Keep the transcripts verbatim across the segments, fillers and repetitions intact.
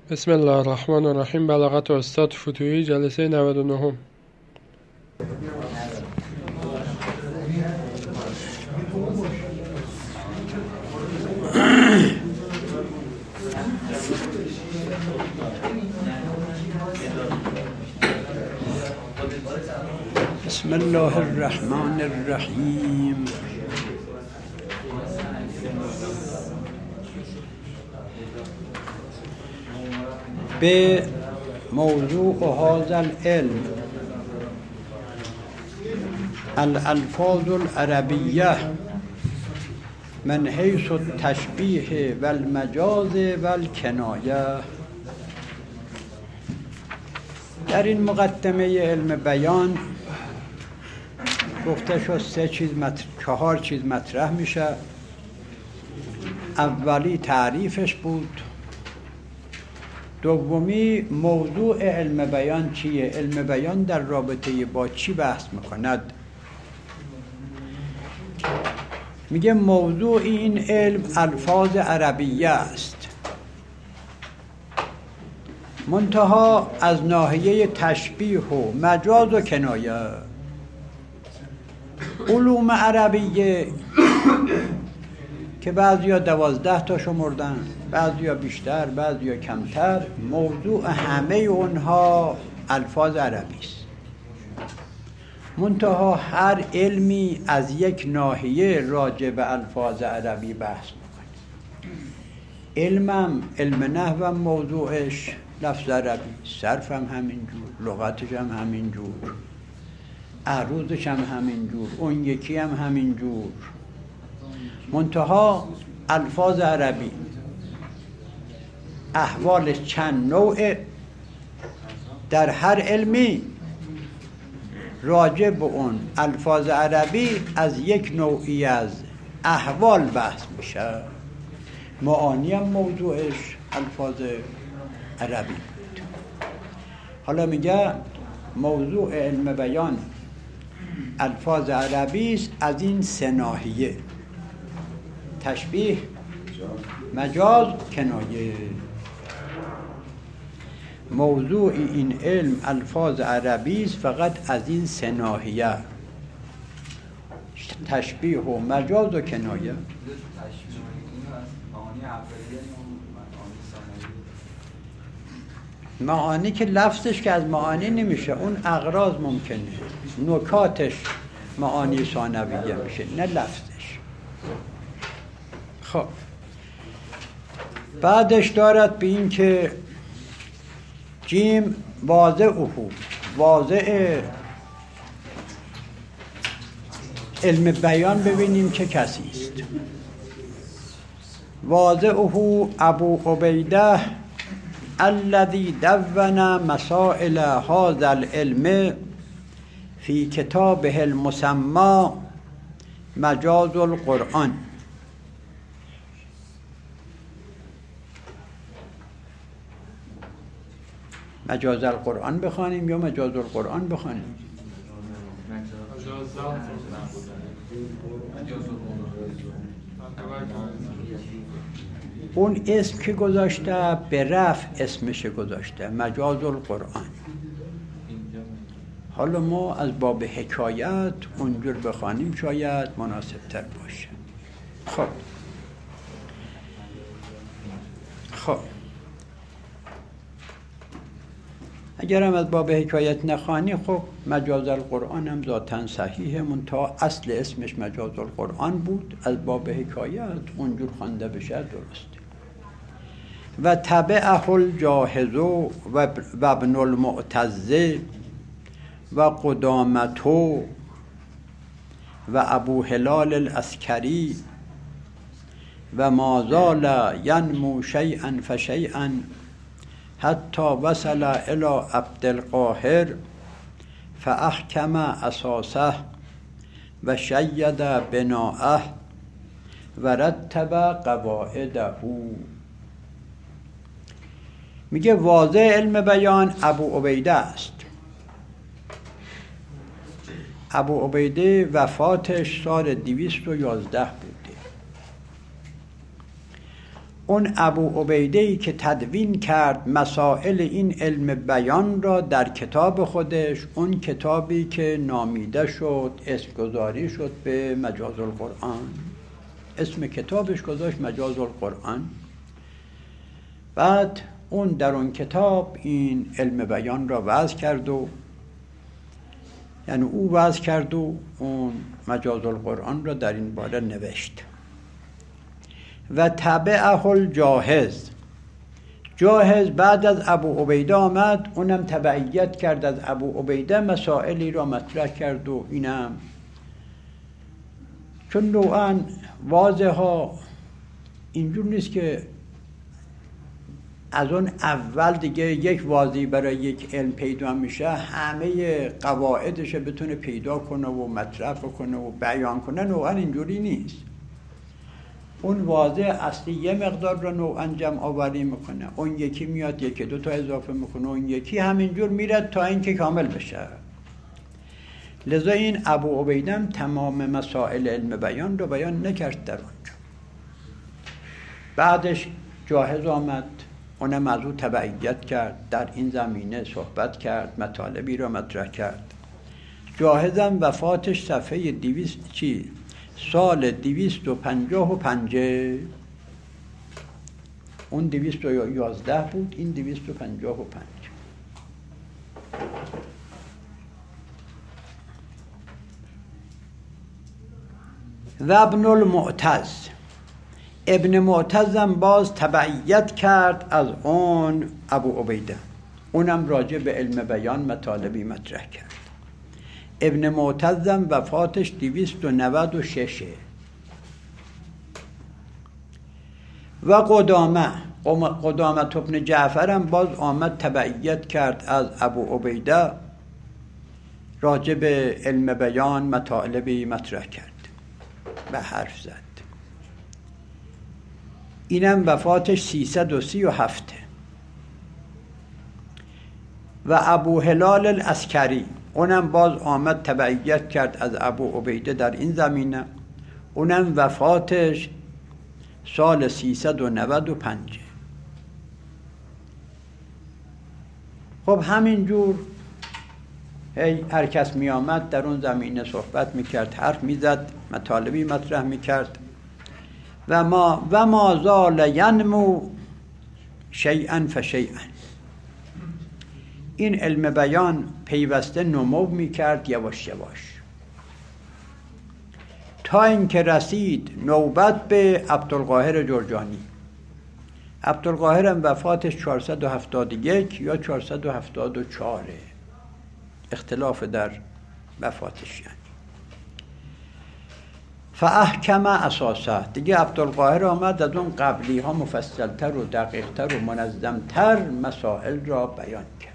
بسم الله الرحمن الرحیم. بلاغت استاد فتوحی، جلسه نود و نه. بسم الله الرحمن الرحیم. به موضوع هذا العلم الالفاظ العربیه من حیث التشبیه و المجاز و الکنایه. در این مقدمه علم بیان گفته شد سه چیز مطرح، چهار چیز مطرح میشه. اولی تعریفش بود، دومی موضوع علم بیان چیه، علم بیان در رابطه با چی بحث میکند. میگه موضوع این علم الفاظ عربیه است، منتها از ناحیه تشبیه و مجاز و کنایه. علوم عربیه که بعضیا دوازده تا شمردن، بعضیا بیشتر، بعضیا کمتر، موضوع همه اونها الفاظ عربی است، منتها هر علمی از یک ناحیه راجع به الفاظ عربی بحث میکنه. علمم علم نحو موضوعش لفظ عربی، صرفم همینجور، لغتش هم همینجور، عروضش هم همینجور، اون یکی هم همینجور، منتها الفاظ عربی احوالش چند نوعه. در هر علمی راجع به اون الفاظ عربی از یک نوعی از احوال بحث میشه. معانی هم موضوعش الفاظ عربی بود. حالا میگه موضوع علم بیان الفاظ عربی است از این سه ناحیه: تشبیه، مجاز، کنایه. موضوع این علم الفاظ عربی است فقط از این سه ناحیه: تشبیه و مجاز و کنایه. معانی که لفظش که از معانی نمیشه، اون اغراض ممکنه، نکاتش معانی ثانویه میشه، نه لفظش. خب بعدش دارد به این که جیم واضعه، واضع علم بیان ببینیم چه کسی است. واضعه ابو عبیده الذي دون مسائل هذا العلم في كتابه المسمى مجاز القرآن. مجاز القرآن بخوانیم یا مجاز القرآن بخوانیم؟ اون اسم که گذاشته به رفع اسمش گذاشته مجاز القرآن. حالا ما از باب حکایت اونجور بخوانیم شاید مناسب تر باشه. خب خب اگر هم از باب حکایت نخوانی، خب مجاز القرآن هم ذاتاً صحیحه، منتها اصل اسمش مجاز القرآن بود، از باب حکایت اونجور خوانده بشه درسته. و تبعه الجاهز و ابن المعتز و قدامتو و ابو هلال العسکری و ما زال ینمو شیئا فشیئا حتی وصل الى عبد القاهر فاحکم اساسه و شید بناءه و رتب قواعده. میگه واضع علم بیان ابو عبیده است. ابو عبیده وفاتش سال دویست و یازده بوده. اون ابو عبیده‌ای که تدوین کرد مسائل این علم بیان را در کتاب خودش، اون کتابی که نامیده شد، اسم گذاری شد به مجاز القرآن، اسم کتابش گذاشت مجاز القرآن. بعد اون در اون کتاب این علم بیان را وضع کرد و یعنی او وضع کرد و اون مجاز القرآن را در این باره نوشت. و تبعه الجاهز، جاهز بعد از ابو عبیده آمد، اونم تبعیت کرد از ابو عبیده، مسائلی را مطرح کرد و اینم چون نوعا واضح ها اینجور نیست که از اون اول دیگه یک واضحی برای یک علم پیدا میشه همه قواعدش بتونه پیدا کنه و مطرح کنه و بیان کنه، نوعا اینجوری نیست. اون واضح اصلی یه مقدار رو نوعا جمع آوری میکنه، اون یکی میاد یکی دو تا اضافه میکنه، اون یکی همینجور میره تا اینکه کامل بشه. لذا این ابو عبیدم تمام مسائل علم بیان رو بیان نکرد در اونجا. بعدش جاهز آمد، اونم از او تبعیت کرد، در این زمینه صحبت کرد، مطالبی را مطرح کرد. جاهزم وفاتش صفحه دویست چی؟ سال دویست و پنجاه و پنجه، اون دویست و یازده بود، این دویست و پنجاه و پنج. و ابن المعتز، ابن معتزم باز تبعیت کرد از اون ابو عبیده، اونم راجع به علم بیان مطالبی مطرح کرد. ابن معتزم وفاتش دویست و نود و شش. و قدامه قدامه ابن جعفرم باز آمد تبعیت کرد از ابو عبیده، راجع به علم بیان مطالبی مطرح کرد و حرف زد. اینم وفاتش سیصد و سی و هفت. و ابو هلال العسکری، اونم باز آمد تبعیت کرد از ابو عبیده در این زمینه، اونم وفاتش سال سیصد و نود و پنج. خب همینجور هی هر کس می آمد در اون زمینه صحبت می کرد، حرف می زد، مطالبی مطرح می کرد. و ما و ما زال ینمو شیئا فشیئا، این علم بیان پیوسته نمو می کرد یواش یواش تا اینکه رسید نوبت به عبدالقاهر جرجانی. عبدالقاهر هم وفاتش چهارصد و هفتاد و یک یا چهارصد و هفتاد و چهار، اختلاف در وفاتش. یعنی فاحکم اساسه، دیگه عبدالقاهر آمد از اون قبلی ها مفصلتر و دقیقتر و منظمتر مسائل را بیان کرد.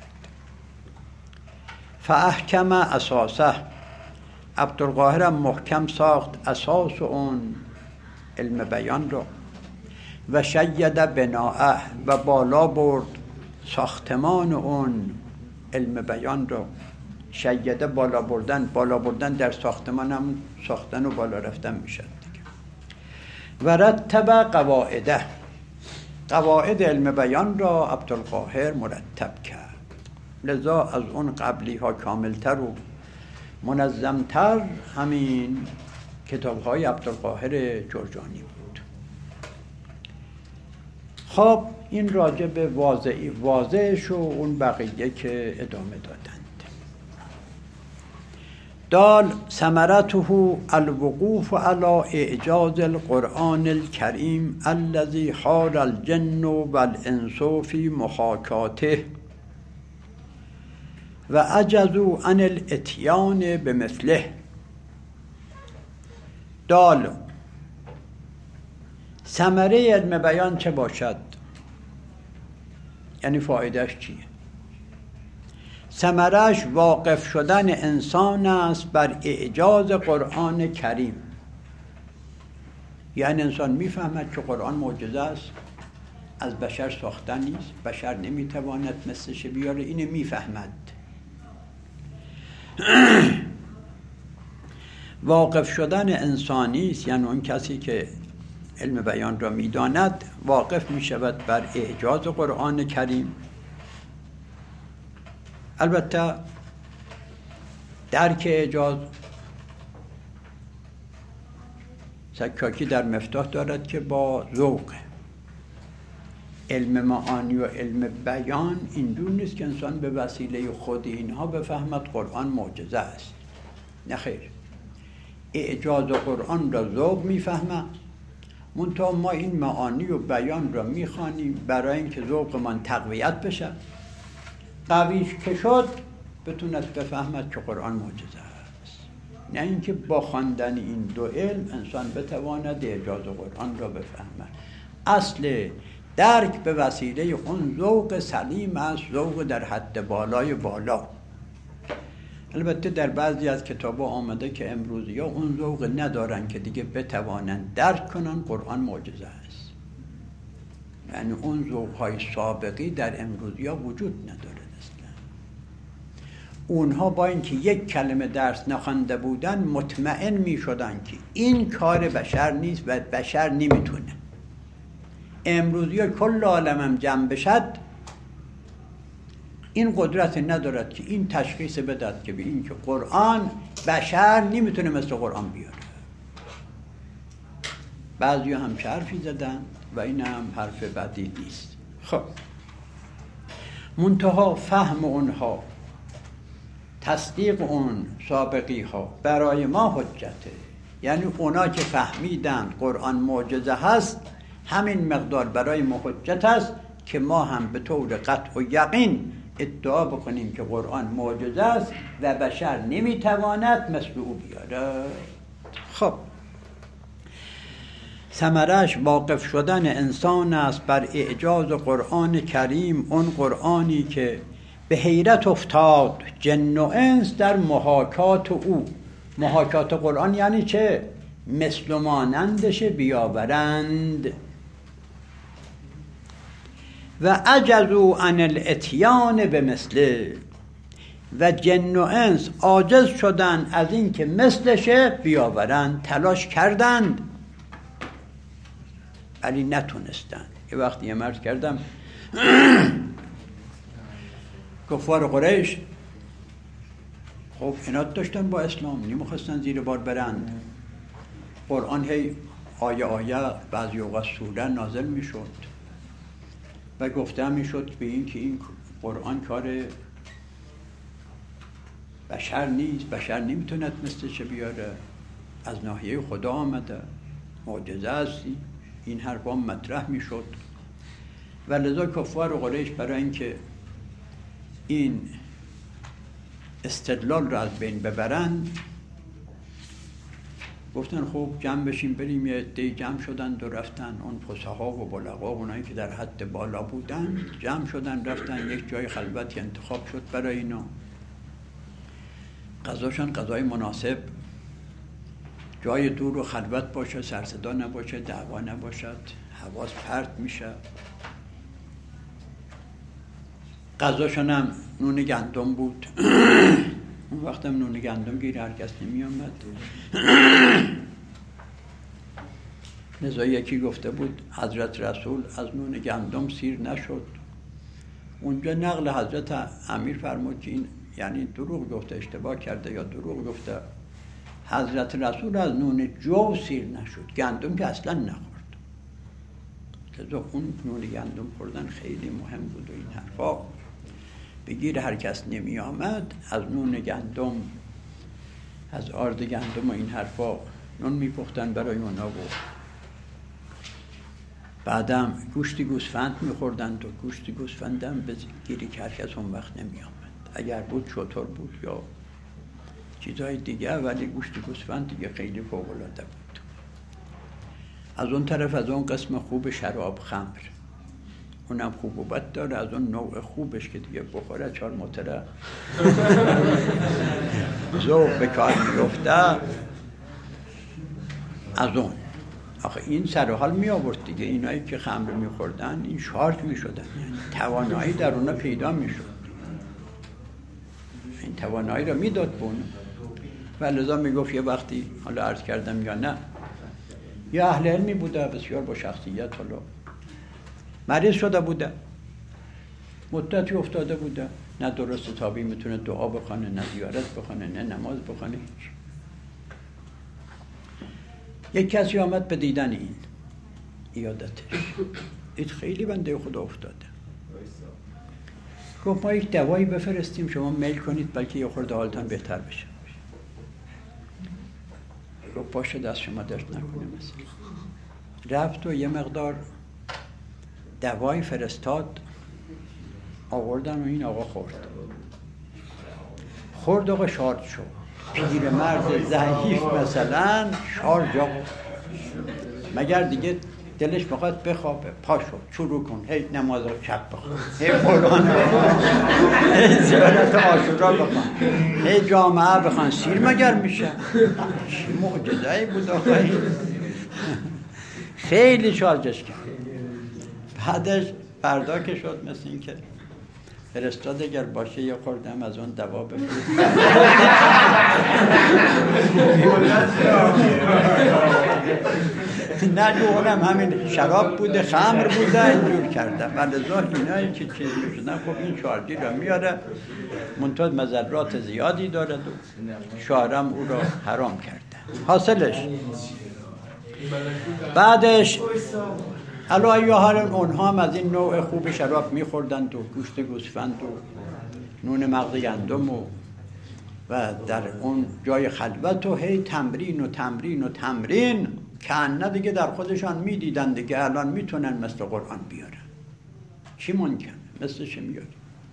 فاحکم اساسه، عبدالقاهر هم محکم ساخت اساس اون علم بیان را. و شید بناءه، و بالا برد ساختمان اون علم بیان را. شیده بالا بردن، بالا بردن در ساختمان هم ساختن و بالا رفتن میشد دیگه. و رتب قواعده، قواعد علم بیان را عبدالقاهر مرتب کرد. لذا از اون قبلی ها کاملتر و منظمتر همین کتاب های عبدالقاهر جرجانی بود. خب این راجع به واضحی واضحش و اون بقیه که ادامه دادند. دال ثمرته الوقوف على اعجاز القرآن الكریم الذي حار الجن والانس في محاکاته و عجزوا عن الاتیان بمثله. دال ثمره علم بیان چه باشد؟ یعنی فایدهش چیه؟ ثمره‌اش واقف شدن انسان است بر اعجاز قرآن کریم. یعنی انسان میفهمد که قرآن معجزه است، از بشر ساخته نیست، بشر نمیتواند مثلش بیاره، اینو میفهمد. واقف شدن انسانی است، یعنی اون کسی که علم بیان را میداند واقف می شود بر اعجاز قرآن کریم. البته درک اعجاز سکاکی در مفتاح دارد که با ذوق. علم معانی و علم بیان اینجور نیست که انسان به وسیله خود اینها بفهمد قرآن معجزه است. نه خیر، اعجاز قرآن را ذوق میفهمم، منتها ما این معانی و بیان را میخوانیم برای اینکه ذوقمان تقویت بشه، قویش که شد بتوند بفهمد که قرآن معجزه است. نه اینکه با خواندن این دو علم انسان بتواند اعجاز قرآن را بفهمد. اصل درک به وسیله اون ذوق سلیم است، ذوق در حد بالای بالا. البته در بعضی از کتابا آمده که امروزی ها اون ذوق ندارن که دیگه بتوانند درک کنن قرآن معجزه است. یعنی اون ذوق‌های سابقی در امروزی ها وجود نداره اصلا. اونها با اینکه یک کلمه درس نخوانده بودن مطمئن می شدن که این کار بشر نیست و بشر نمیتونه. امروزی ها کل عالمم جمع بشد این قدرت ندارد که این تشخیص بدهد که به این که قرآن بشر نمیتونه مثل قرآن بیاره. بعضی هم حرفی زدن و این هم حرف بدی نیست. خب منتها فهم اونها، تصدیق اون سابقی ها برای ما حجته. یعنی اونا که فهمیدند قرآن معجزه هست همین مقدار برای ما حجت است که ما هم به طور قطع و یقین ادعا بکنیم که قرآن معجزه است و بشر نمیتواند مثل او بیاره. خب ثمرش واقف شدن انسان است بر اعجاز قرآن کریم، اون قرآنی که به حیرت افتاد جن و انس در محاکات او. محاکات قرآن یعنی چه؟ مثل مانندش بیاورند. و عجزوا عن الاتیان به مثله، و جن و انس عاجز شدن از این که مثلشه بیاورند، تلاش کردند ولی نتونستند. یه وقتی یه مرد کردم کفار قریش خب عناد داشتن با اسلام، نمیخواستن زیر بار برند. قرآن هی آیه آیه بعضی اوقات سوره نازل میشد و گفته میشد به این که این قرآن کار بشر نیست، بشر نمیتوند مثلش بیاره، از ناحیه خدا آمده، معجزه است. این حرفا مطرح میشد و لذا کفار قریش برای اینکه این استدلال را از بین ببرند گفتن خب جمع بشیم بریم. یه عده جمع شدن و رفتن. اون فصحا و بلغا اونایی که در حد بالا بودن جمع شدن رفتن یک جای خلوتی انتخاب شد برای اینا. غذاشان غذای مناسب، جای دور و خلوت باشه، سر صدا نباشه، دعوا نباشد، حواس پرت میشه. غذاشان هم نون گندم بود. اون وقت هم نون گندم گیر هر کس نمی آمد. لذا یکی گفته بود حضرت رسول از نون گندم سیر نشد. اونجا نقل حضرت امیر فرمود که این یعنی دروغ گفته، اشتباه کرده یا دروغ گفته. حضرت رسول از نون جو سیر نشد، گندم که اصلا نخورد. لذا اون نون گندم خوردن خیلی مهم بود و این حرفا بگیر هر کس نمی آمد. از نون گندم، از آرد گندم و این حرفا نون می پختن برای اونا بود. بعدم گوشت گوسفند می خوردن و گوشت گوسفندم به گیری که هر کس اون وقت نمی آمد. اگر بود شتر بود یا چیزهای دیگه، ولی گوشت گوسفند دیگه خیلی فوق العاده بود. از اون طرف از اون قسم خوب شراب خمر، اونم خوب و بد داره. از اون نوع خوبش که دیگه بخوره چهار متره ذوق به کار میفته. از اون آخه این سر و حال می آورد دیگه. اینایی که خمر می خوردن این شارژ می شدن، یعنی توانایی در اونا پیدا می شد. این توانایی را می داد به اونا و لذا می گفت یه وقتی، حالا عرض کردم یا نه، یا اهل علمی بوده بسیار با شخصیت، حالا مریض شده بوده، مدتی افتاده بوده، نه درست حسابی میتونه دعا بخونه، نه زیارت بخونه، نه نماز بخونه، هیچ. یک کسی آمد به دیدن این عیادتش، این خیلی بنده خدا افتاده، گفت ما یک دوایی بفرستیم شما میل کنید بلکه یه خورده حالتان بهتر بشه. گفت باشه دست شما درد نکنه. مثلا رفت و یه مقدار دوایی فرستاد، آوردن و این آقا خورد خورد آقا شارژ شد، پیرمرد ضعیف مثلا شارژ آقا، مگر دیگه دلش بخواد بخوابه، پاشو شروع کن، هی نماز شب بخون، هی قرآن بخون، هی زیارت عاشورا بخون، هی جامعه بخون، سیر مگر میشه؟ چی معجزه‌ای بود آقا این. خیلی شارژش کرد. بعدش فردا که شد مثل این که فرستاد اگر باشه یه خوردم از اون دوا بفرست. نه اونم همین شراب بوده، خمر بوده، اینجور کرده. ولذا اینایی که چیز میشدن خب این شارجی را میاره، منتها مضرات زیادی دارد و شارم او را حرام کرده. حاصلش بعدش حالا یا هر اونها هم از این نوع خوب شراب میخوردند و گوشت گوسفند و نون مغز گندم و و در اون جای خلوت و هی تمرین و تمرین و تمرین که نه دیگه در خودشان میدیدن دیگه الان میتونن مثل قرآن بیارن. چی ممکنه؟ مثل چی میاری؟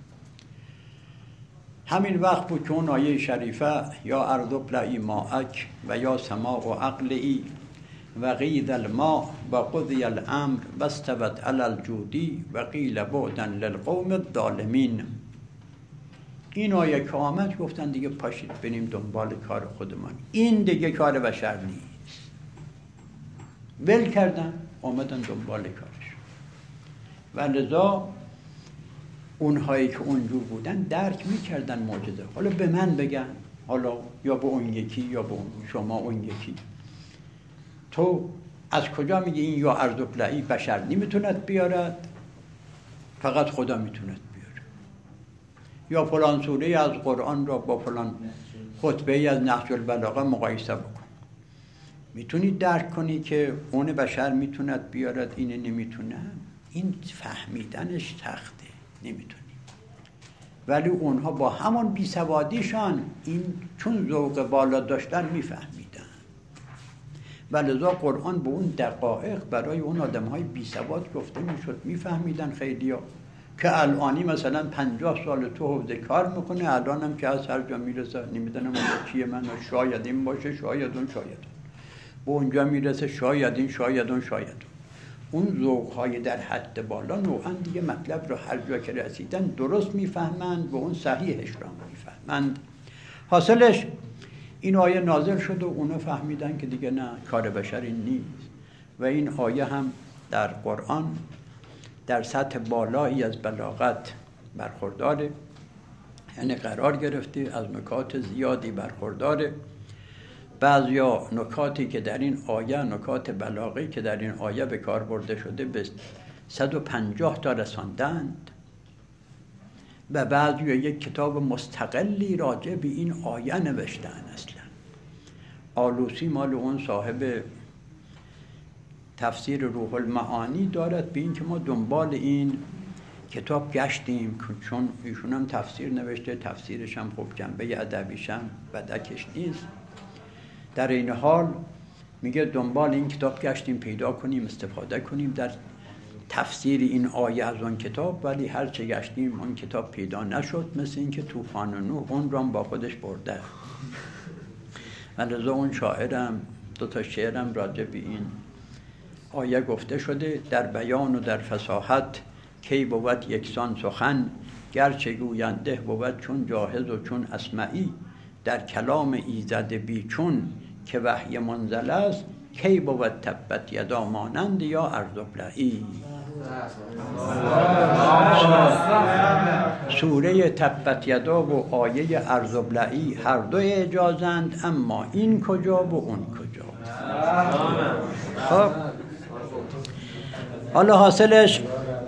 همین وقت بود که اون آیه شریفه یا ارض ابلعی ماءک و یا سماء و اقلعی و قید الماء و قضی الامر و استوت علی الجودی و قیل بعدا للقوم الظالمین. این آیه که آمد گفتن دیگه پاشید بریم دنبال کار خودمان، این دیگه کار بشر نیست. ول کردن آمدن دنبال کارش. و لذا اونهایی که اونجور بودن درک میکردن معجزه. حالا به من بگن، حالا یا به اون یکی یا به اون شما اون یکی، تو از کجا میگی این یا ارض ابلعی بشر نمیتوند بیارد، فقط خدا میتوند بیاره؟ یا فلان سوره از قرآن را با فلان خطبه از نهج البلاغه مقایسه بکن، میتونی درک کنی که اون بشر میتوند بیارد اینه نمیتونه؟ این فهمیدنش سخته، نمیتونی. ولی اونها با همون بیسوادیشان این چون ذوق بالا داشتن میفهمیدن. ولذا قرآن به اون دقایق برای اون آدم‌های بیسواد گفته میشد، میفهمیدن خیلیا که الانی مثلا پنجاه سال تو حوزه کار میکنه، الان هم که از هر جا میرسه نمیدونم چیه، من شاید این باشه، شاید اون، شاید اون، به اونجا میرسه شاید این، شاید اون، شاید اون. اون ذوق‌های در حد بالا نوعا دیگه مطلب رو هر جا که رسیدن درست میفهمند و اون صحیحش را میفهمند. حاصلش این آیه نازل شد و اونا فهمیدن که دیگه نه، کار بشری نیست. و این آیه هم در قرآن در سطح بالایی از بلاغت برخورداره، یعنی قرار گرفته، از نکات زیادی برخورداره. بعضیا نکاتی که در این آیه، نکات بلاغی که در این آیه به کار برده شده به صد و پنجاه تا رساندند و بعضیا یک کتاب مستقلی راجع به این آیه نوشتن. اصلا آلوسی مال اون صاحب تفسیر روح المعانی دارد به این که ما دنبال این کتاب گشتیم، چون ایشون هم تفسیر نوشته، تفسیرش هم خوب جنبه ادبیش هم بدکش نیست. در این حال میگه دنبال این کتاب گشتیم پیدا کنیم، استفاده کنیم در تفسیر این آیه از اون کتاب، ولی هر چه گشتیم اون کتاب پیدا نشد، مثل این که طوفان و نوح اون را با خودش برده. ولذا اون شاعرم دو تا شعرم راجع به این آیه گفته شده: در بیان و در فصاحت کی بود یکسان سخن، گرچه گوینده بود چون جاهز و چون اسمعی، در کلام ایزد بیچون که وحی منزل است، کی بود تبت یدا مانند یا ارض ابلعی. سوره تبت یدا و آیه ارزبلعی هر دو اعجازند، اما این کجا و اون کجا. خب حالا حاصلش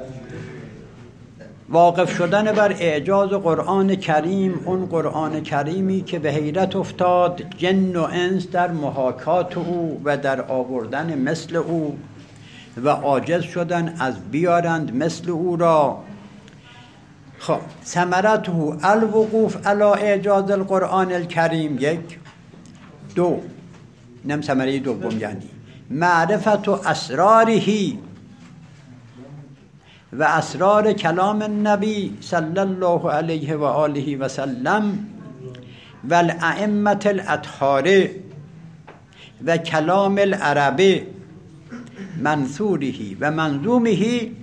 واقف شدن بر اعجاز قرآن کریم، اون قرآن کریمی که به حیرت افتاد جن و انس در محاکات او و در آوردن مثل او و عاجز شدن از بیارند مثل او را. خب ثمرته الوقوف علی اعجاز القرآن الکریم، یک. دو، نم ثمره دوم یعنی معرفت و اسرارهی و اسرار کلام النبی صلی الله علیه و آله و سلم و الائمه الاطهار و کلام العرب منثوره و منظومه.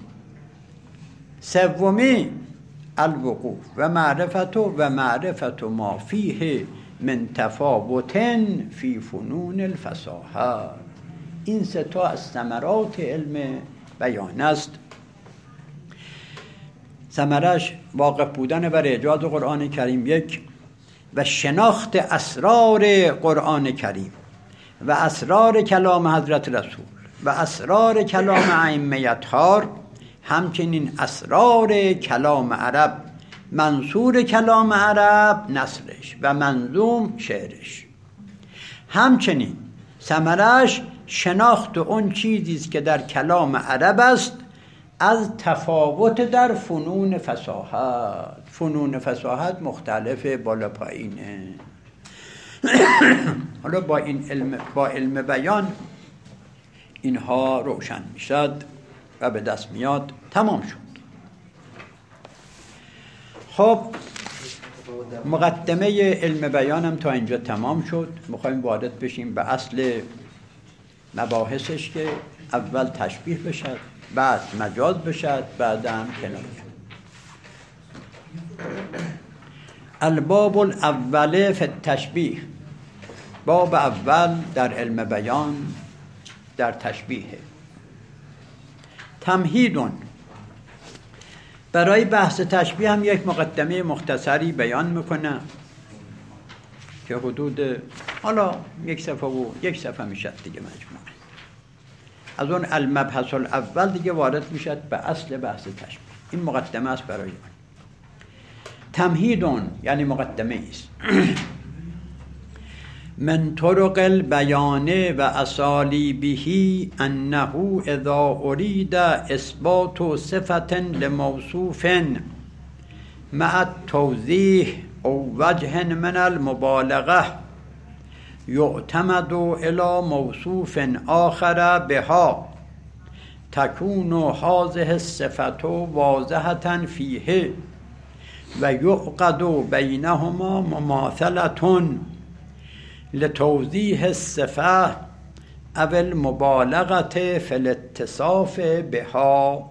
سومی الوقوف و معرفت و معرفت ما فیه من تفاوت فی فنون الفصاحه. این سه تا از ثمرات علم بیان است. ثمرش واقف بودن بر اعجاز قرآن کریم، یک، و شناخت اسرار قرآن کریم و اسرار کلام حضرت رسول و اسرار کلام ائمه اطهار، همچنین اسرار کلام عرب، منصور کلام عرب نثرش و منظوم شعرش. همچنین ثمرش شناخت اون چیزی است که در کلام عرب است از تفاوت در فنون فصاحت. فنون فصاحت مختلف، بالا پایینه. حالا با این علم با علم بیان اینها روشن میشد و به دست میاد. تمام شد. خب مقدمه علم بیانم تا اینجا تمام شد. میخوایم وارد بشیم به اصل مباحثش که اول تشبیه بشد، بعد مجاز بشد، بعدم کنایه. الباب الاول فی التشبیه، باب اول در علم بیان در تشبیه. تمهیدون، برای بحث تشبیه هم یک مقدمه مختصری بیان میکنم که حدود حالا یک صفحه و یک صفحه میشد دیگه مجموعه. از اون المبحث الاول دیگه وارد میشد به اصل بحث تشبیه. این مقدمه است برای من. تمهیدون یعنی مقدمه است. من طرق البیان و اسالیبه انه اذا اريد اثبات صفت لموصوف مع التوضیح او وجه من المبالغه یعتمد الى موصوف آخر بها تكون هذه الصفة واضحة فيه و یعقد بینهما مماثلة لتوضیح الصفة او المبالغة فی الاتصاف بها.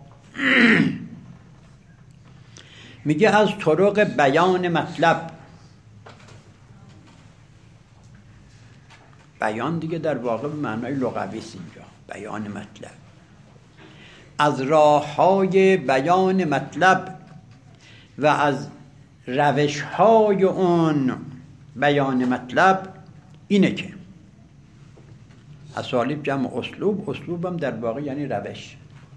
میگه از طرق بیان مطلب. بیان دیگه در واقع به معنای لغوی است اینجا، بیان مطلب. از راه‌های بیان مطلب و از روش‌های اون بیان مطلب اینه که اسالیب جمع اسلوب، اسلوبم در واقع یعنی روش.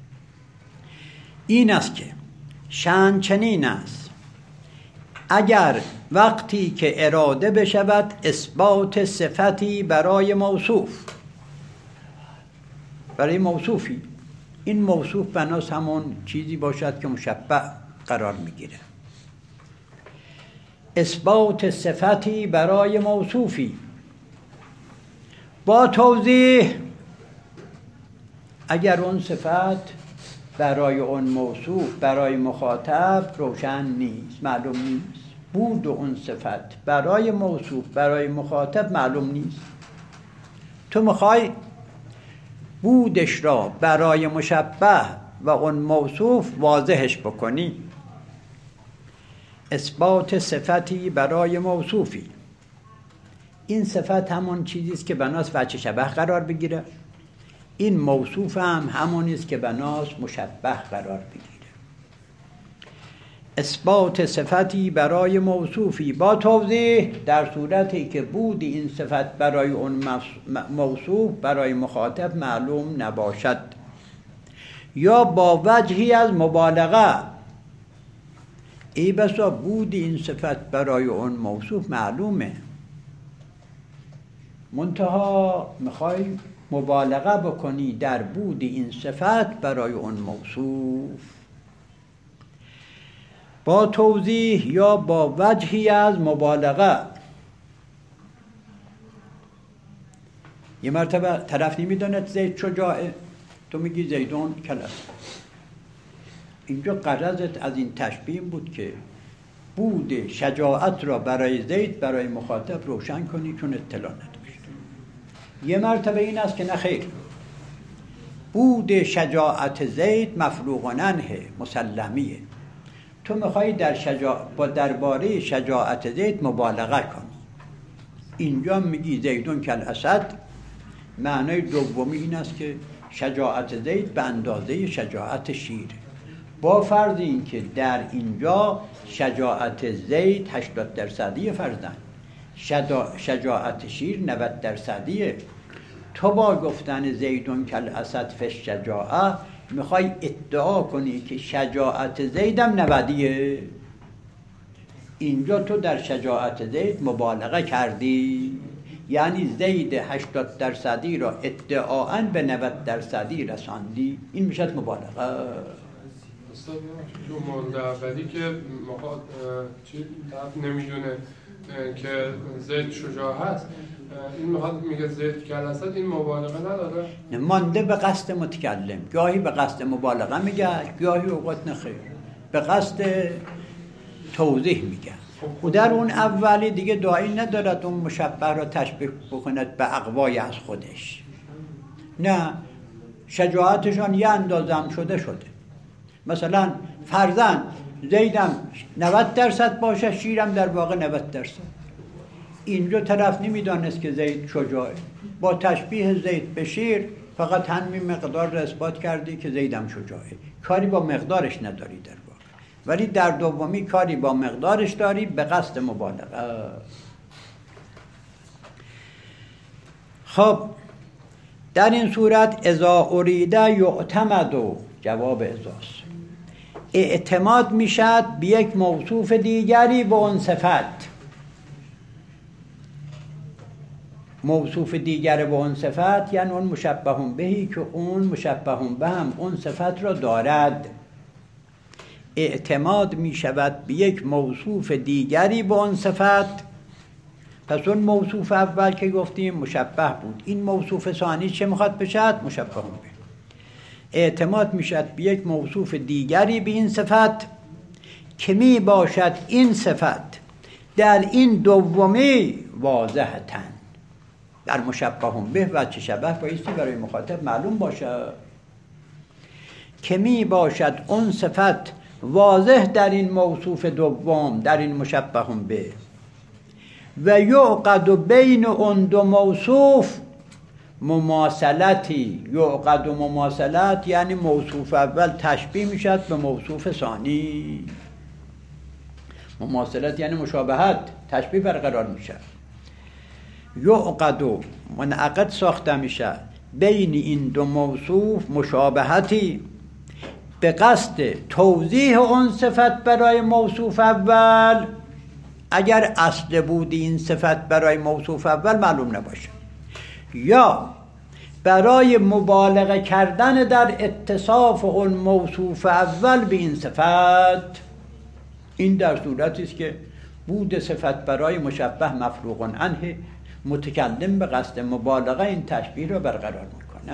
این است که شأن چنین است اگر وقتی که اراده بشود اثبات صفتی برای موصوف، برای موصوفی، این موصوف بناس همون چیزی باشد که مشبه قرار میگیره. اثبات صفتی برای موصوفی با توضیح، اگر اون صفت برای اون موصوف، برای مخاطب روشن نیست، معلوم نیست، بود اون صفت برای موصوف، برای مخاطب معلوم نیست، تو میخوای بودش را برای مشبه و اون موصوف واضحش بکنی. اثبات صفتی برای موصوفی، این صفت همون چیزیست که بناس وجه شبه قرار بگیره. این موصوف هم همونی است که بناس مشبه قرار بگیره. اثبات صفتی برای موصوفی با توضیح در صورتی که بود این صفت برای اون موصوف برای مخاطب معلوم نباشد، یا با وجهی از مبالغه. ای بسا بود این صفت برای اون موصوف معلومه، منتها میخوای مبالغه بکنی در بود این صفت برای اون موصوف، با توضیح یا با وجهی از مبالغه. یه مرتبه طرف نمیداند زید شجاعه، تو میگی زیدون کلاس. اینجا غرضت از این تشبیه بود که بود شجاعت را برای زید برای مخاطب روشن کنی چون اطلاع نداشت. یه مرتبه این است که نخیر، بود شجاعت زید مفروغ عنه مسلمیه، تو میخوایی در شجاع... با درباره شجاعت زید مبالغه کنی. اینجا میگی زیدون کل اسد، معنای دومی این است که شجاعت زید به اندازه شجاعت شیر، با فرض این که در اینجا شجاعت زید هشتاد درصدی فرضاً، شجاعت شیر نود درصدیه. تو با گفتن زیدون کل اسد فش شجاعه میخوای ادعا کنی که شجاعت زیدم نودیه. اینجا تو در شجاعت زید مبالغه کردی، یعنی زید هشتاد درصدی را ادعااً به نود درصدی رساندی، این میشد مبالغه. استاد تو مورد اولی که مخاطب چی طرف نمیدونه که زید شجاع هست، این میخواد میگه زید کل اسد، این مبالغه نداره؟ مانده به قصد متکلم، گاهی به قصد مبالغه میگه، گاهی اوقات نخیر به قصد توضیح میگه. و در اون اولی دیگه داعی ندارد اون مشبه را تشبیه بکند به اقوای از خودش، نه، شجاعتشان یه اندازم شده شده. مثلا فرضاً زیدم نود درصد باشه، شیرم در واقع نود درصد. اینجا طرف نمیدانست که زید شجاعه، با تشبیه زید به شیر فقط همین مقدار را اثبات کردی که زیدم شجاعه، کاری با مقدارش نداری در واقع. ولی در دومی کاری با مقدارش داری به قصد مبالغه. خب در این صورت اذا اریده یعتمد، و جواب ازاست، اعتماد میشد به یک موصوف دیگری با اون صفت. موصوف دیگر با اون صفت یعنی اون مشبه بهی که اون مشبه به هم اون صفت را دارد. اعتماد می شود به یک موصوف دیگری با اون صفت. پس اون موصوف اول که گفتیم مشبه بود، این موصوف ثانی چه میخواد بشد؟ مشبه به. اعتماد می شود به یک موصوف دیگری به این صفت که می باشد این صفت در این دومی واضحتاً، در مشبه به و چه شبه بایستی برای مخاطب معلوم باشد که می باشد اون صفت واضح در این موصوف دوم، در این مشبه به. و یعقد بین اون دو موصوف مماثلتی. یعقد و مماثلت یعنی موصوف اول تشبیه میشد به موصوف ثانی. مماثلت یعنی مشابهت، تشبیه برقرار میشه. یعقد و منعقد ساخته میشه بین این دو موصوف مشابهتی به قصد توضیح اون صفت برای موصوف اول، اگر اصل بود این صفت برای موصوف اول معلوم نباشه، یا برای مبالغه کردن در اتصاف اون موصوف اول به این صفت. این در صورتی است که بود صفت برای مشبه مفروغ عنه، متکلم به قصد مبالغه این تشبیه را برقرار میکنه.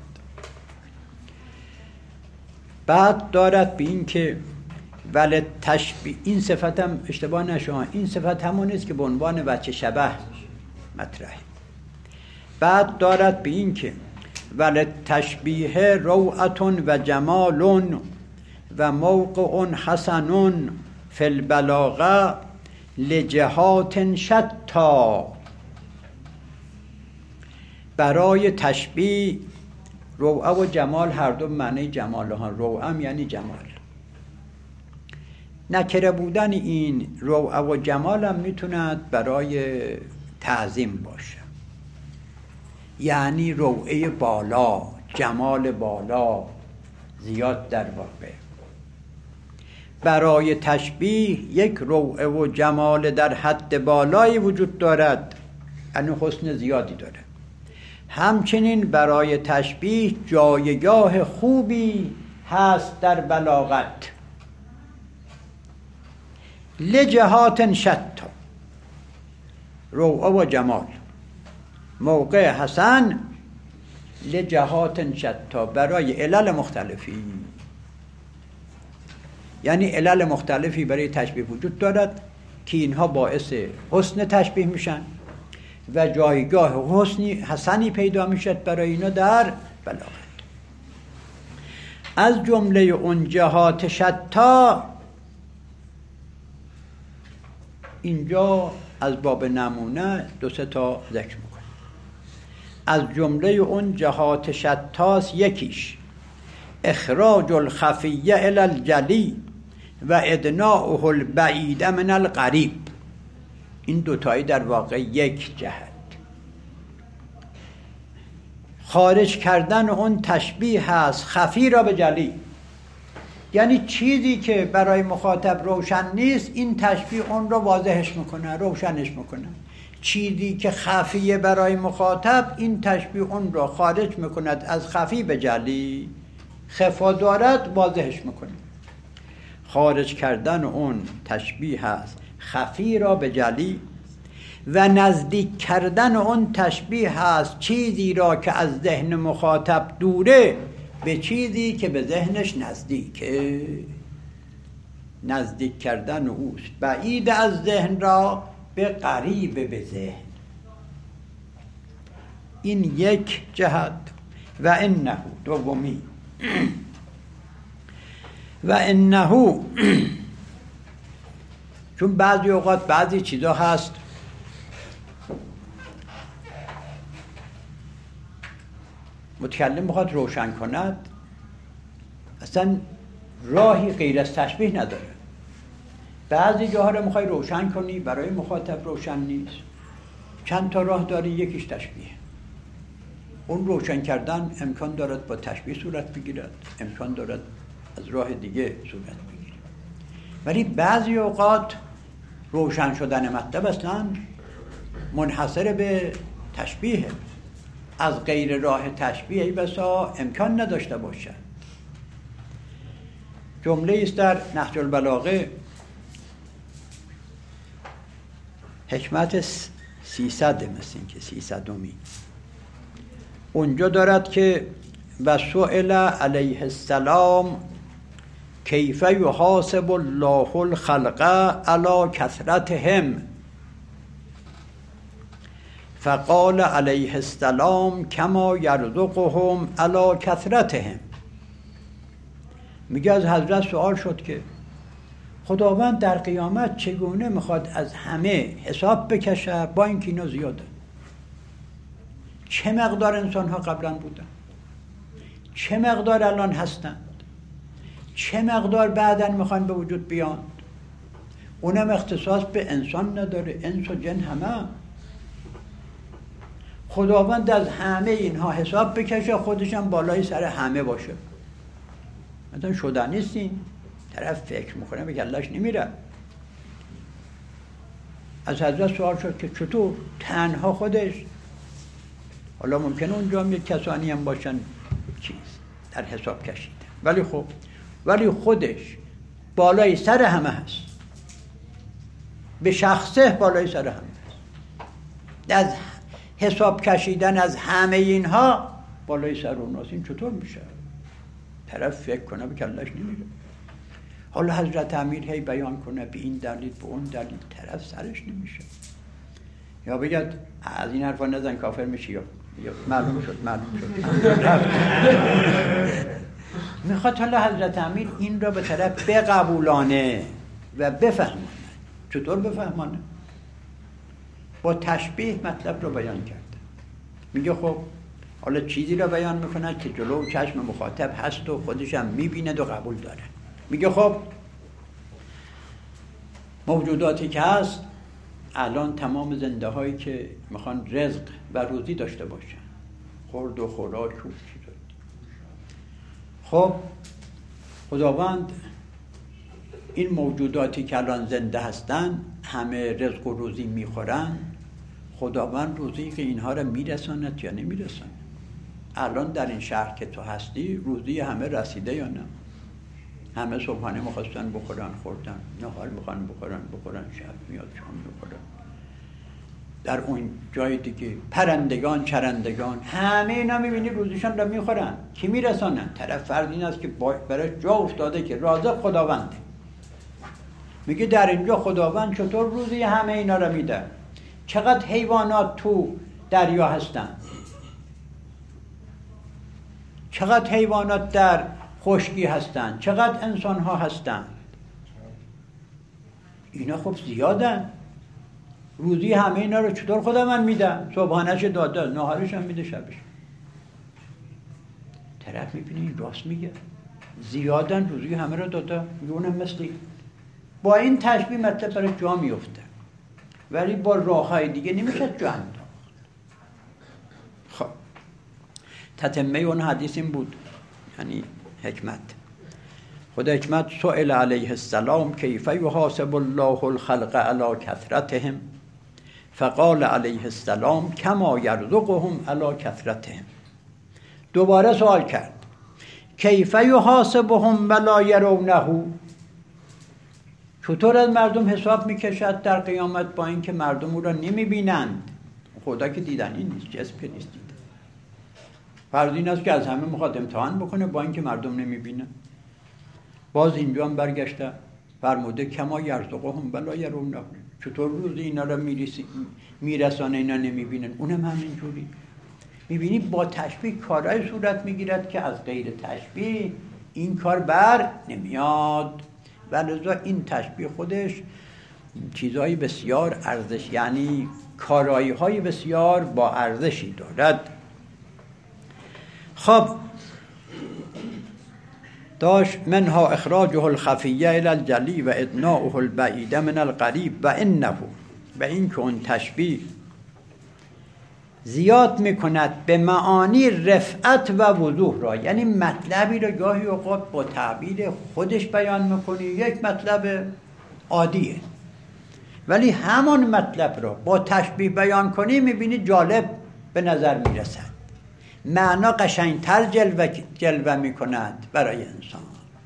بعد دارد به این که ولی تشبیه، این صفت هم اشتباه نشون، این صفت همون است که به عنوان وجه شبه مطرحه. بعد دارد به این که ولی تشبیه روعتون و جمالون و موقع حسنون فی البلاغه لجهات شتا. برای تشبیه روعه و جمال هر دو معنی جمال ها. روعه هم یعنی جمال. نکره بودن این روعه و جمال هم میتوند برای تعظیم باشه، یعنی روعه بالا، جمال بالا زیاد در واقع. برای تشبیه یک روعه و جمال در حد بالایی وجود دارد، یعنی حسن زیادی داره. همچنین برای تشبیه جایگاه خوبی هست در بلاغت. لجهات شتا، روعه و جمال موقع حسن، لجهات شتا برای علل مختلفی، یعنی علل مختلفی برای تشبیه وجود دارد که اینها باعث حسن تشبیه میشن و جایگاه حسنی حسنی پیدا میشد برای اینا در بلاغت. از جمله اون جهات شتا، اینجا از باب نمونه دو سه تا ذکر میکنه. از جمله اون جهات شتاست یکیش اخراج الخفیه الی الجلی و ادناؤه البعید من القریب. این دوتایی در واقع یک جهت، خارج کردن اون تشبیه هست خفی را به جلی، یعنی چیزی که برای مخاطب روشن نیست این تشبیه اون را واضحش میکنه، روشنش میکنه. چیزی که خفیه برای مخاطب این تشبیه اون را خارج میکند از خفی به جلی، خفا دارد واضحش میکنه. خارج کردن اون تشبیه هست خفی را به جلی و نزدیک کردن اون تشبیه هست چیزی را که از ذهن مخاطب دوره به چیزی که به ذهنش نزدیکه. نزدیک کردن اوست بعید از ذهن را به قریب به ذهن. این یک جهت. و انه دومی و انه چون بعضی اوقات بعضی چیزا هست متکلم بخواد روشن کند اصلا راهی غیر از تشبیه نداره. بعضی جاها رو میخوای روشن کنی برای مخاطب روشن نیست، چند تا راه داری، یکیش تشبیه. اون روشن کردن امکان دارد با تشبیه صورت بگیرد، امکان دارد از راه دیگه صورت بگیرد. ولی بعضی اوقات روشن شدن مطلب اصلا منحصر به تشبیه، از غیر راه تشبیه ای بسا امکان نداشته باشد. جمله است در نهج البلاغه حکمت سیصد، مثل این که سیصدمی، اونجا دارد که و سئل علیه السلام کیف یحاسب الله الخلق علی کثرتهم فقال علیه السلام کما یرزقهم علی کثرتهم. میگه از حضرت سوال شد که خداوند در قیامت چگونه میخواد از همه حساب بکشه با اینکه اینا زیاده؟ چه مقدار انسان ها قبلا بودن، چه مقدار الان هستند، چه مقدار بعداً میخوان به وجود بیان. اونم اختصاص به انسان نداره، انس و جن همه. خداوند از همه اینها حساب بکشه، خودش هم بالای سر همه باشه. مثلا شدن نیست. این طرف فکر میکنه به کلش نمیره. از حضرت سوال شد که چطور تنها خودش، حالا ممکنه اونجا هم یک کسانی هم باشن چیز در حساب کشیده، ولی خب ولی خودش بالای سر همه هست، به شخصه بالای سر همه هست. از حساب کشیدن از همه اینها بالای سر اوناست. این چطور میشه؟ طرف فکر کنه به کلش نمیره. حالا حضرت امیر هی بیان کنه به این دلیل به اون دلیل، طرف سرش نمیشه. یا بگد از این حرفا نزن کافر میشی، یا معلوم شد معلوم شد میخواد حالا حضرت امیر این را به طرف بقبولانه و بفهمانه. چطور بفهمانه؟ با تشبیه مطلب رو بیان کرده. میگه خب حالا چیزی را بیان میکنه که جلو چشم مخاطب هست و خودش هم میبیند و قبول داره. میگه خب موجوداتی که هست الان تمام زنده هایی که میخوان رزق و روزی داشته باشن، خورد و خوراک و چیز، خب خداوند این موجوداتی که الان زنده هستن همه رزق و روزی میخورن، خداوند روزی که اینها را میرساند یا نمیرساند؟ الان در این شهر که تو هستی روزی همه رسیده یا نه؟ همه صبحانه میخواستن بخورن، خوردن، نهار میخوان بخورن بخورن شب میاد شام میخورن. در اون جای دیگه پرندگان چرندگان همه اینا میبینی روزیشان را میخورن. کی میرسانن؟ طرف فرض این است که برای جا افتاده که رازق خداونده. میگه در اینجا خداوند چطور روزی همه اینا را میده؟ چقدر حیوانات تو دریا هستن، چقدر حیوانات در خشکی هستن، چقدر انسان ها هستن. اینا خب زیادن. روزی همه اینا رو چطور خداوند میده؟ صبحانه‌اش داده، نهارش هم میده، شبش. طرف میبینی این راست میگه، زیادن، روزی همه رو داده. اونم مثل با این تشبیه مطلب برای جا میفته، ولی با راه‌های دیگه نمیشه جا انداخت. خب تتمه اون حدیث این بود، یعنی حکمت. خدا حکمت سئل علیه السلام کیف یحاسب الله الخلق علی کثرتهم فقال علیه السلام کما یرزقهم علی کثرتهم. دوباره سوال کرد کیف یحاسبهم ولا یرونه، چطور از مردم حساب میکشد در قیامت با اینکه مردم او را نمیبینند؟ خدا که دیدنی نیست، جسم که نیست دیدن. فرض این است که از همه میخواد امتحان بکنه با اینکه مردم نمیبینن. باز اینجا هم برگشته فرموده کما یرزقهم ولا یرونه، چطور روز اینا را میرسانه اینا نمیبینن؟ اونم همین جوری. میبینی با تشبیه کارهای صورت میگیرد که از غیر تشبیه این کار بر نمیاد. ولذا این تشبیه خودش چیزهای بسیار ارزش، یعنی کارایی های بسیار با ارزشی دارد. خب داشت منها اخراجه الخفیه الى الجلی و ادناؤه البعید من القریب و انه، و این که اون تشبیه زیاد میکند به معانی رفعت و وضوح را، یعنی مطلبی را گاهی اوقات با تعبیر خودش بیان میکنی، یک مطلب عادیه، ولی همان مطلب را با تشبیه بیان کنی میبینی جالب به نظر میرسد، معنا قشنگتر جلوه, جلوه میکند برای انسان.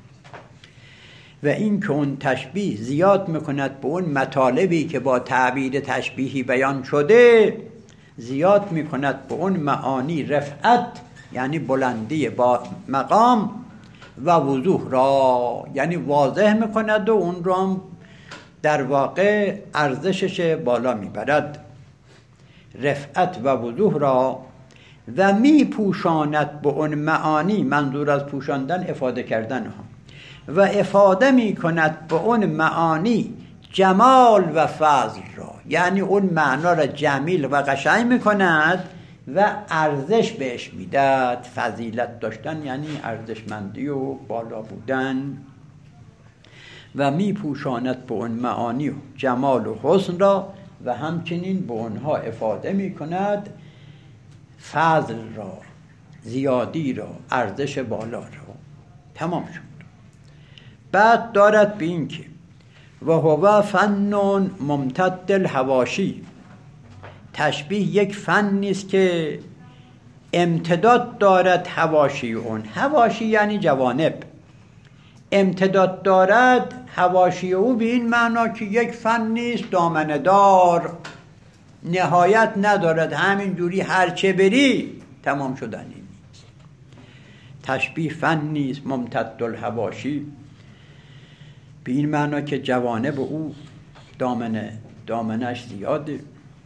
و این که اون تشبیه زیاد میکند به اون مطالبی که با تعبیر تشبیهی بیان شده، زیاد میکند به اون معانی رفعت، یعنی بلندی با مقام، و وضوح را، یعنی واضح میکند و اون را در واقع ارزشش بالا میبرد. رفعت و وضوح را و میپوشاند به اون معانی، منظور از پوشاندن افاده کردن ها، و افاده میکند به اون معانی جمال و فضل را، یعنی اون معنا را جمیل و قشنگ میکند و ارزش بهش میداد. فضیلت داشتن یعنی ارزشمندی و بالا بودن. و میپوشاند به اون معانی و جمال و حسن را و همچنین به اونها افاده میکند فضل را، زیادی را، ارزش بالا را. تمام شد. بعد دارد به این که و هو فن ممتد الحواشی، تشبیه یک فن نیست که امتداد دارد حواشی اون. حواشی یعنی جوانب، امتداد دارد حواشی او به این معنا که یک فن نیست دامنه دار، نهایت ندارد، همین جوری هرچه بری تمام شدنی نیست. تشبیه فن نیست ممتد الحواشی به این معنا که جوانب او دامنه دامنش زیاده.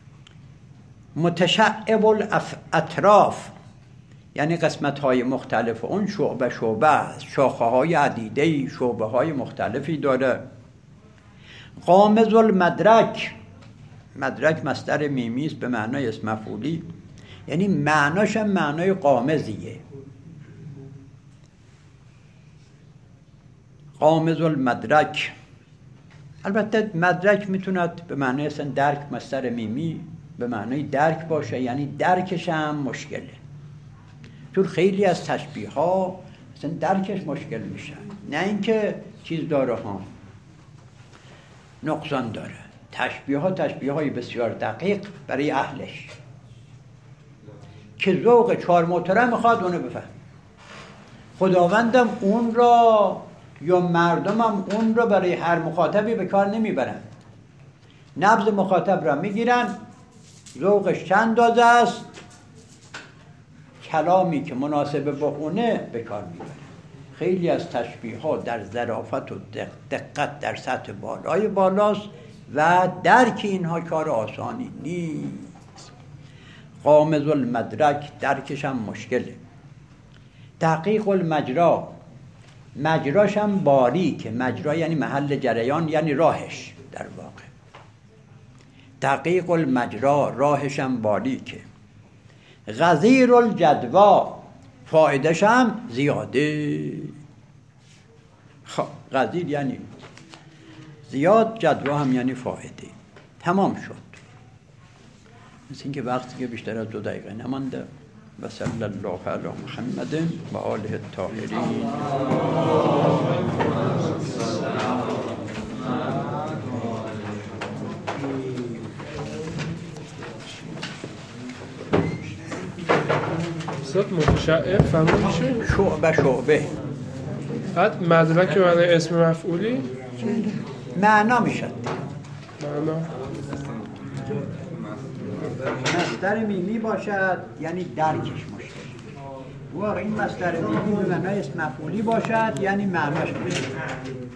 متشعب الاطراف یعنی قسمت های مختلف اون شعبه شعبه است، شاخه های عدیده، شعبه های مختلفی داره. قامز المدرک، مدرک مصدر میمی است به معنای اسم مفعولی، یعنی معناش هم معنای قامزیه. قامز المدرک، البته مدرک میتوند به معنای اصلا درک، مصدر میمی به معنای درک باشه، یعنی درکش هم مشکله، چون خیلی از تشبیه ها اصلا درکش مشکل میشه، نه اینکه چیز داره ها نقصان داره. تشبیه ها تشبیه های بسیار دقیق برای اهلش که ذوق چهار موتره میخواد اونو بفهم. خداوندم اون را یا مردمم اون را برای هر مخاطبی به کار نمیبرن، نبض مخاطب را میگیرن، ذوقش چند دازه است، کلامی که مناسب با اونه به کار میبرن. خیلی از تشبیه ها در ظرافت و دقت در سطح بالای بالاست و درک اینها کار آسانی نیست. قامز المدرک درکش هم مشکله. تحقیق المجرا، مجراش هم باریک، مجرا یعنی محل جریان، یعنی راهش در واقع. تحقیق المجرا، راهش هم باریکه. غزیر الجدوا، فایدهش هم زیاده. خب غزیر یعنی زیاد، جدوا هم یعنی فایده. تمام شد. مثل اینکه وقتی که بیشتر از دو دقیقه نمانده. و صلی الله علی محمد و آله الطاهرین. صد متشعب فهمون میشه؟ شعبه شعبه. بعد مدرک معنی اسم مفعولی؟ معنا میشد. معنا مصدر میمی باشد یعنی درکش مشکل. واقعا این مصدر میمی به معنای اسم مفعولی باشد یعنی معناش مشکل.